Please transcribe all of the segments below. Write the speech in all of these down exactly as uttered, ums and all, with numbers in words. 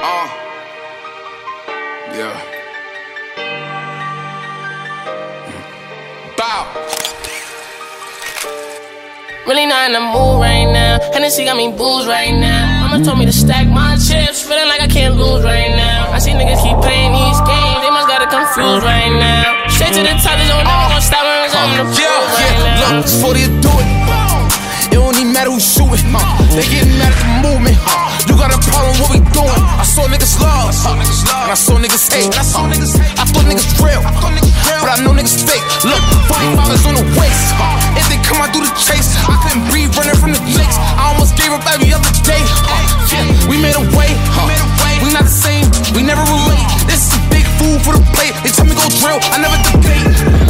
Uh, yeah. Bow. Really not in the mood right now. Hennessy got me booze right now. Mama told me to stack my chips, feeling like I can't lose right now. I see niggas keep playing these games, they must got it confused right now. Straight to the top, there's no never gonna stop when I'm in the pool Yeah, right yeah. now. Look, before they do it, it don't even matter who's shooting. Uh, they getting mad at the movement. Uh, you got a problem, what we doing? I saw niggas love, uh, and I saw niggas hate. I saw niggas hate. I thought niggas real, but I know niggas fake. Look, forty-five is on the waist. Uh, if they come out through the chase, I couldn't breathe running from the lakes. I almost gave up every other day. Uh, yeah, we made a way. Uh, we not the same. We never relate. This is big food for the plate. They tell me go drill. I never debate.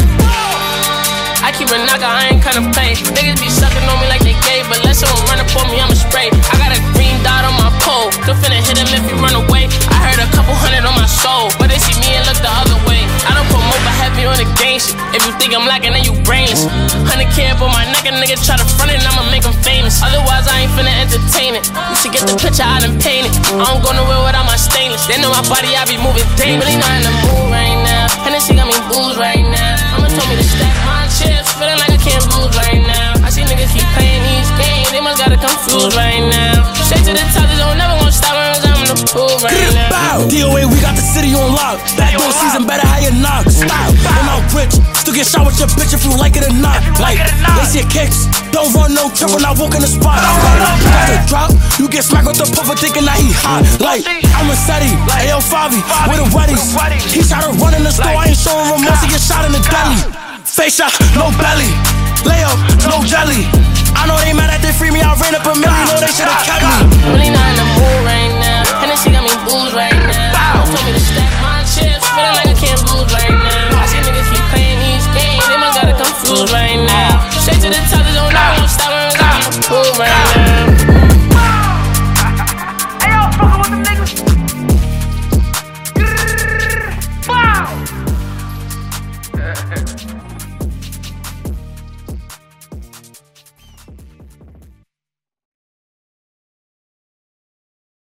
I keep a knocker, I ain't kinda play. Niggas be sucking on me like they gay, but let someone run up on me, I'ma spray. I got a green dot on my pole, could finna hit him if he run away. I heard a couple hundred on my soul, but they see me and look the other way. I don't promote but heavy on the gang shit. If you think I'm lacking, then you brainless. Hundred K up on my neck, a nigga try to front it, I'ma make him famous. Otherwise, I ain't finna entertain it. You should get the picture out and paint it. I don't go nowhere without my stainless. They know my body, I be moving dangerous. Really not in the mood right now. Hennessy got me booze right now. Mama told me to stack my chips, feeling like I can't lose right now. I see niggas keep playing these games, they must got it confused right now. Straight to the top, they don't never gonna stop when I'm in the pool right now. D O A, we got the city on lock. Back door season, better how you knock. Stop. And I'm rich, still get shot with your bitch if you like it or not. Like, they see kicks, don't run no trip when I walk in the spot. After drop, you get smacked with the puffer thinking that he hot. Like, I'm a Seti, Ayo Favi, with the weddies. He tried to run in the store, I ain't showing remorse, he get shot in the deli. Face shot, no belly. Layup, no jelly. I know they mad that they free me, I ran up a million, know they should've kept me. Really not in the mood right now. Hennessy got me booze right now. Mama told me to stack my chips, feeling like I can't lose right now. I see niggas keep playing these games, they must got it confused right now. Straight to the top, they don't never gonna stop when I'm in the pool right now. Hey, y'all fucking with them niggas? Wow!